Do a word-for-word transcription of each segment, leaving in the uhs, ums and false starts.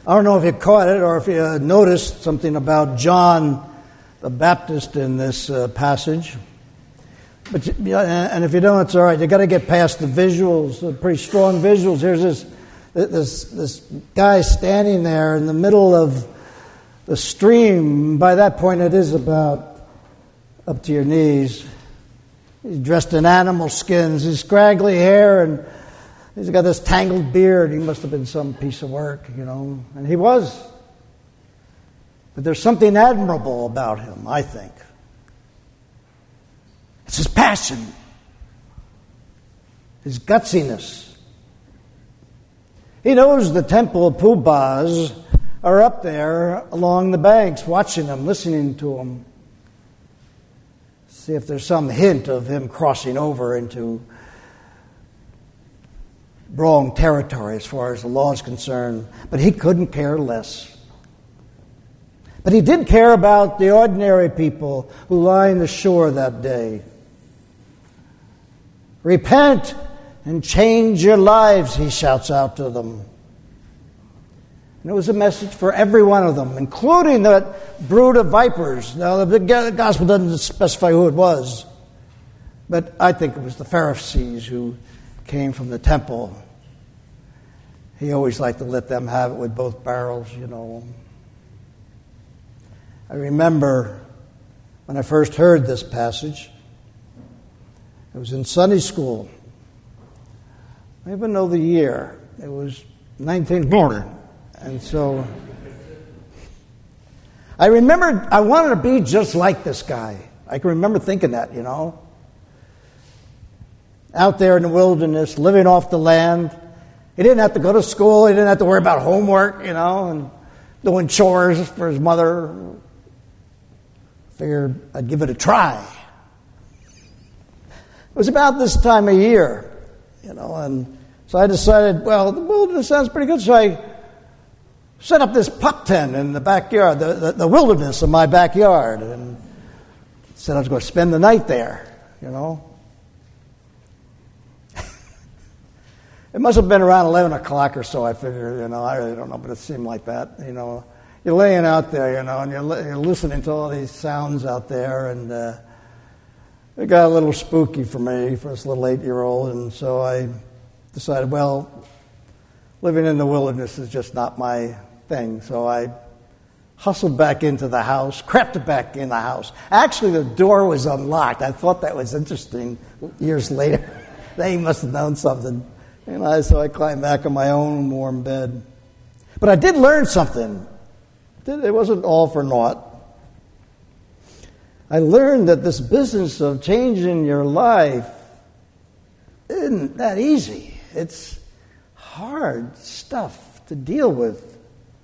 I don't know if you caught it or if you noticed something about John the Baptist in this uh, passage. But and if you don't, it's all right. You got to get past the visuals, the pretty strong visuals. Here's this this this guy standing there in the middle of the stream. By that point, it is about up to your knees. He's dressed in animal skins. He's scraggly hair, and he's got this tangled beard. He must have been some piece of work, you know, and he was. But there's something admirable about him, I think. It's his passion, his gutsiness. He knows the temple poobahs are up there along the banks, watching him, listening to him. See if there's some hint of him crossing over into wrong territory as far as the law is concerned. But he couldn't care less. But he did care about the ordinary people who line the shore that day. Repent and change your lives, he shouts out to them. And it was a message for every one of them, including that brood of vipers. Now, the gospel doesn't specify who it was, but I think it was the Pharisees who came from the temple. He always liked to let them have it with both barrels, you know. I remember when I first heard this passage, it was in Sunday school. I even know the year. It was nineteen forty. And so I remembered I wanted to be just like this guy. I can remember thinking that, you know. Out there in the wilderness, living off the land. He didn't have to go to school. He didn't have to worry about homework, you know, and doing chores for his mother. Figured I'd give it a try. It was about this time of year, you know, and so I decided, well, the wilderness sounds pretty good, so I set up this pup tent in the backyard, the, the, the wilderness of my backyard, and said I was going to spend the night there, you know. It must have been around eleven o'clock or so, I figured, you know, I really don't know, but it seemed like that, you know. You're laying out there, you know, and you're, li- you're listening to all these sounds out there, and uh, it got a little spooky for me, for this little eight-year-old, and so I decided, well, living in the wilderness is just not my thing. So I hustled back into the house, crept back in the house. Actually, the door was unlocked. I thought that was interesting years later. They must have known something. And I, so I climbed back in my own warm bed. But I did learn something. It wasn't all for naught. I learned that this business of changing your life isn't that easy. It's hard stuff to deal with.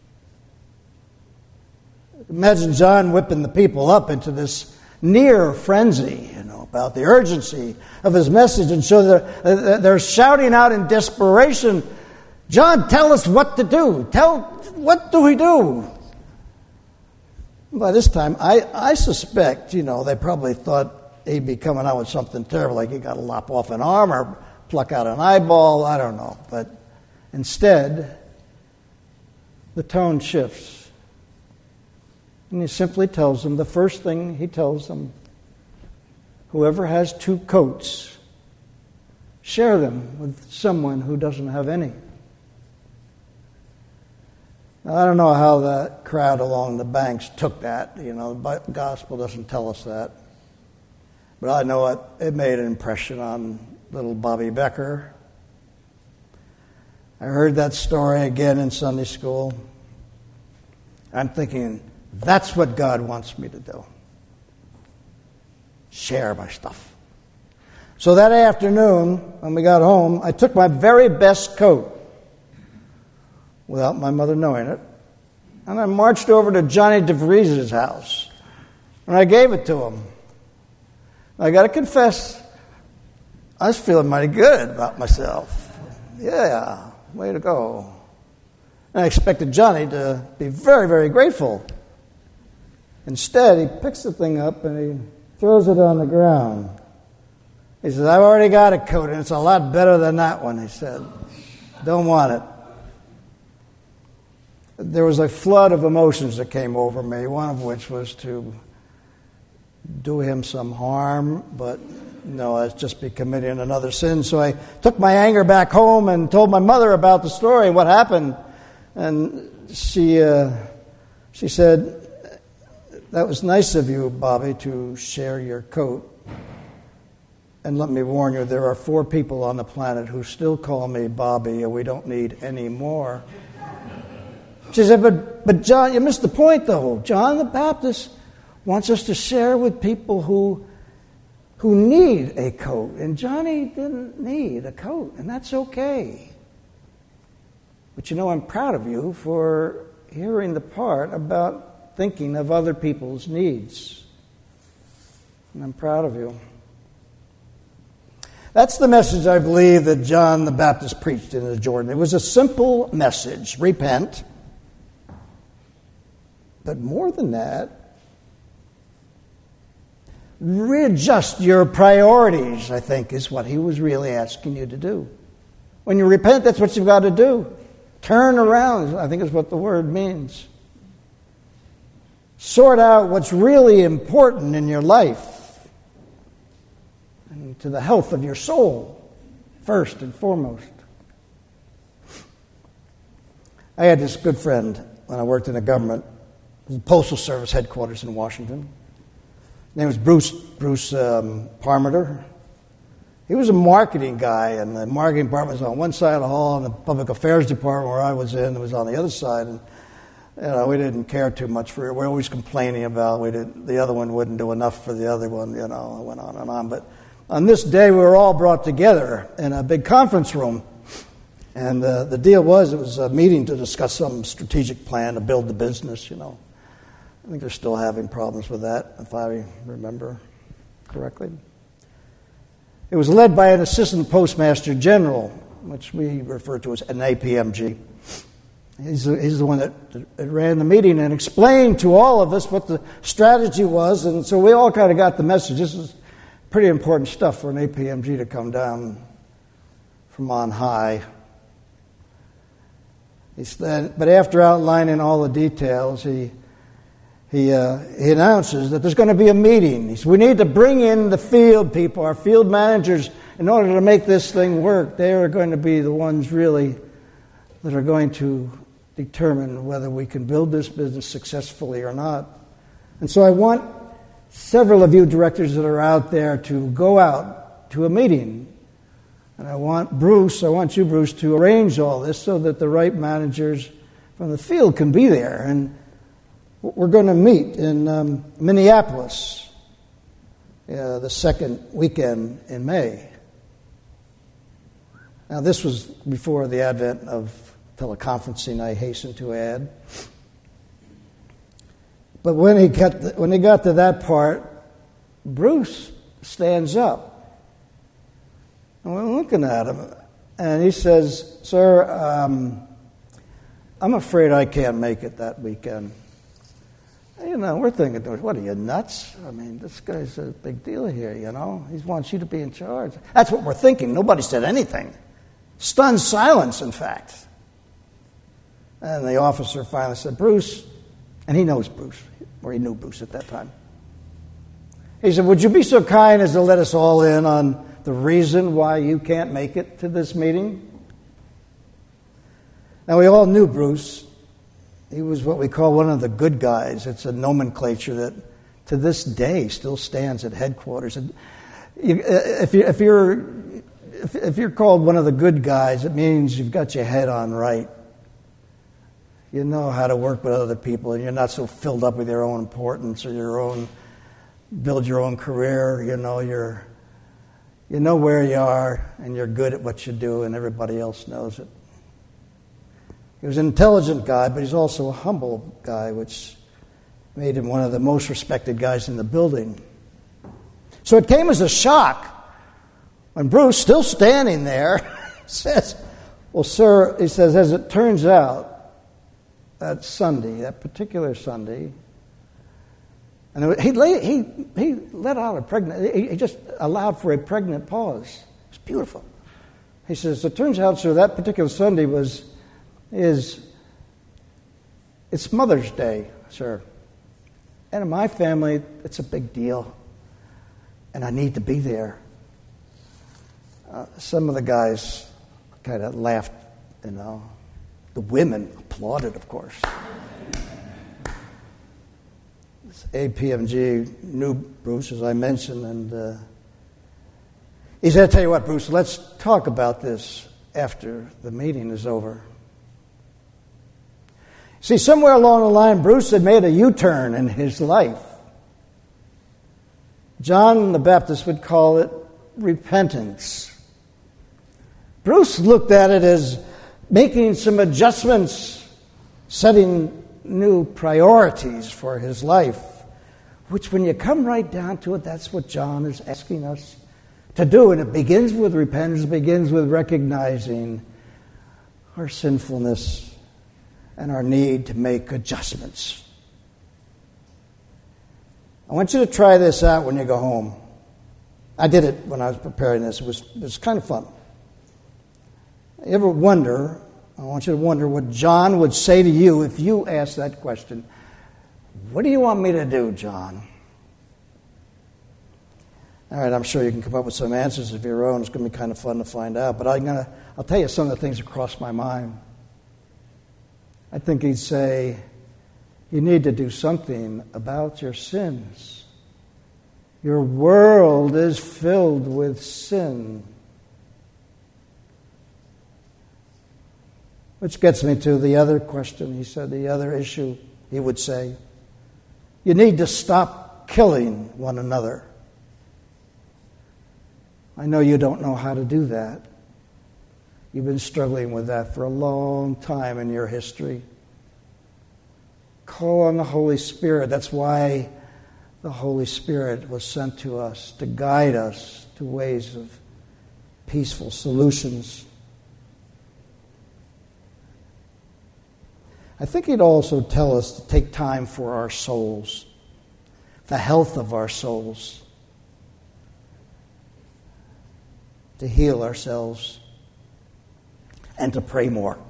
Imagine John whipping the people up into this near frenzy, you know, about the urgency of his message, and so they're, they're shouting out in desperation, "John, tell us what to do. Tell, what do we do?" By this time, I, I suspect, you know, they probably thought he'd be coming out with something terrible, like he got to lop off an arm or pluck out an eyeball, I don't know. But instead, the tone shifts. And he simply tells them, the first thing he tells them, whoever has two coats, share them with someone who doesn't have any. Now, I don't know how that crowd along the banks took that. You know, the gospel doesn't tell us that. But I know it, it made an impression on little Bobby Becker. I heard that story again in Sunday school. I'm thinking, that's what God wants me to do. Share my stuff. So that afternoon, when we got home, I took my very best coat, without my mother knowing it, and I marched over to Johnny DeVries' house, and I gave it to him. I got to confess, I was feeling mighty good about myself. Yeah, way to go. And I expected Johnny to be very, very grateful. Instead, he picks the thing up and he throws it on the ground. He says, "I've already got a coat, and it's a lot better than that one," he said. "Don't want it." there was a flood of emotions that came over me, one of which was to do him some harm, but no, I'd just be committing another sin. So I took my anger back home and told my mother about the story, what happened. And she uh, she said, "That was nice of you, Bobby, to share your coat. And let me warn you, there are four people on the planet who still call me Bobby, and we don't need any more." She said, but, but John, you missed the point, though. John the Baptist wants us to share with people who who need a coat. And Johnny didn't need a coat, and that's okay. But you know, I'm proud of you for hearing the part about thinking of other people's needs. And I'm proud of you. That's the message, I believe, that John the Baptist preached in the Jordan. It was a simple message: repent. But more than that, readjust your priorities, I think, is what he was really asking you to do. When you repent, that's what you've got to do. Turn around, I think is what the word means. Sort out what's really important in your life and to the health of your soul, first and foremost. I had this good friend when I worked in the government, the Postal Service headquarters in Washington. His name was Bruce Bruce um, Parmenter. He was a marketing guy, and the marketing department was on one side of the hall, and the public affairs department where I was in was on the other side. And you know, we didn't care too much for it. We were always complaining about we did the other one wouldn't do enough for the other one. You know, it went on and on. But on this day, we were all brought together in a big conference room. And uh, the deal was, it was a meeting to discuss some strategic plan to build the business, you know. I think they're still having problems with that, if I remember correctly. It was led by an assistant postmaster general, which we refer to as an A P M G. He's the, he's the one that, that ran the meeting and explained to all of us what the strategy was, and so we all kind of got the message. This is pretty important stuff for an A P M G to come down from on high. He said, but after outlining all the details, he He, uh, he announces that there's going to be a meeting. He says, we need to bring in the field people, our field managers, in order to make this thing work. They are going to be the ones really that are going to determine whether we can build this business successfully or not. And so I want several of you directors that are out there to go out to a meeting. And I want Bruce, I want you, Bruce, to arrange all this so that the right managers from the field can be there. And we're going to meet in um, Minneapolis uh, the second weekend in May. Now, this was before the advent of teleconferencing, I hasten to add. But when he got the, when he got to that part, Bruce stands up. And we're looking at him, and he says, "Sir, um, I'm afraid I can't make it that weekend." You know, we're thinking, what are you, nuts? I mean, this guy's a big deal here, you know. He wants you to be in charge. That's what we're thinking. Nobody said anything. Stunned silence, in fact. And the officer finally said, Bruce, and he knows Bruce, or he knew Bruce at that time. He said, would you be so kind as to let us all in on the reason why you can't make it to this meeting? Now, we all knew Bruce. He was what we call one of the good guys. It's a nomenclature that to this day still stands at headquarters. And you, if, you, if, you're, if, if you're called one of the good guys, it means you've got your head on right. You know how to work with other people, and you're not so filled up with your own importance or your own, build your own career. You know, you're, you know where you are, and you're good at what you do, and everybody else knows it. He was an intelligent guy, but he's also a humble guy, which made him one of the most respected guys in the building. So it came as a shock when Bruce, still standing there, says, well, sir, he says, as it turns out, that Sunday, that particular Sunday, and he, lay, he, he let out a pregnant, he just allowed for a pregnant pause. It's beautiful. He says, it turns out, sir, that particular Sunday was is It's Mother's Day, sir. And in my family, it's a big deal. And I need to be there. Uh, some of the guys kind of laughed, you know. The women applauded, of course. A P M G knew Bruce, as I mentioned, and uh, he said, "I tell you what, Bruce, let's talk about this after the meeting is over." See, somewhere along the line, Bruce had made a U-turn in his life. John the Baptist would call it repentance. Bruce looked at it as making some adjustments, setting new priorities for his life, which when you come right down to it, that's what John is asking us to do. And it begins with repentance, it begins with recognizing our sinfulness and our need to make adjustments. I want you to try this out when you go home. I did it when I was preparing this. It was, it was kind of fun. You ever wonder, I want you to wonder what John would say to you if you asked that question. What do you want me to do, John? All right, I'm sure you can come up with some answers of your own. It's going to be kind of fun to find out. But I'm gonna, I'll tell you some of the things that crossed my mind. I think he'd say, you need to do something about your sins. Your world is filled with sin. Which gets me to the other question. He said, the other issue, he would say, you need to stop killing one another. I know you don't know how to do that. You've been struggling with that for a long time in your history. Call on the Holy Spirit. That's why the Holy Spirit was sent to us, to guide us to ways of peaceful solutions. I think he'd also tell us to take time for our souls, the health of our souls, to heal ourselves, and to pray more.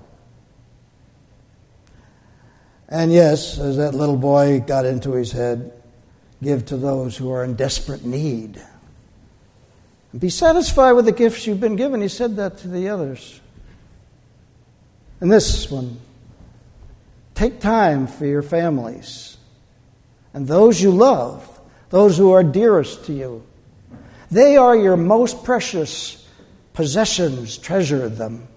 And yes, as that little boy got into his head, give to those who are in desperate need. And be satisfied with the gifts you've been given. He said that to the others. And this one, take time for your families and those you love, those who are dearest to you. They are your most precious possessions. Treasure them.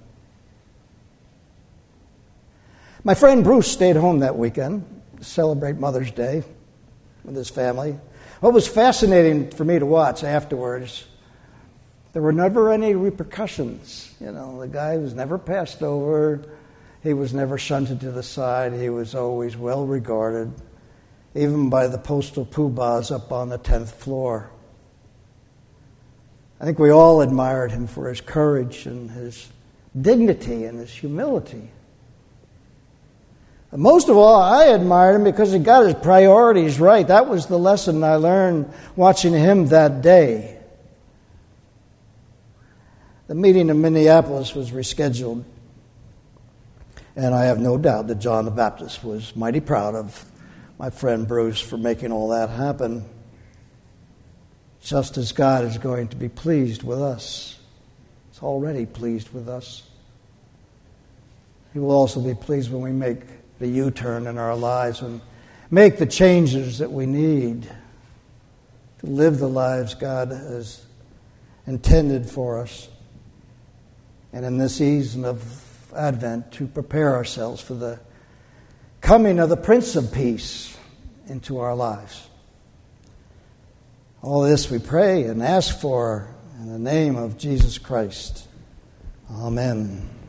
My friend Bruce stayed home that weekend to celebrate Mother's Day with his family. What was fascinating for me to watch afterwards, there were never any repercussions. You know, the guy was never passed over. He was never shunted to the side. He was always well regarded, even by the postal poobahs up on the tenth floor. I think we all admired him for his courage and his dignity and his humility. And most of all, I admired him because he got his priorities right. That was the lesson I learned watching him that day. The meeting in Minneapolis was rescheduled. And I have no doubt that John the Baptist was mighty proud of my friend Bruce for making all that happen. Just as God is going to be pleased with us. He's already pleased with us. He will also be pleased when we make the U-turn in our lives and make the changes that we need to live the lives God has intended for us. And in this season of Advent, to prepare ourselves for the coming of the Prince of Peace into our lives. All this we pray and ask for in the name of Jesus Christ. Amen.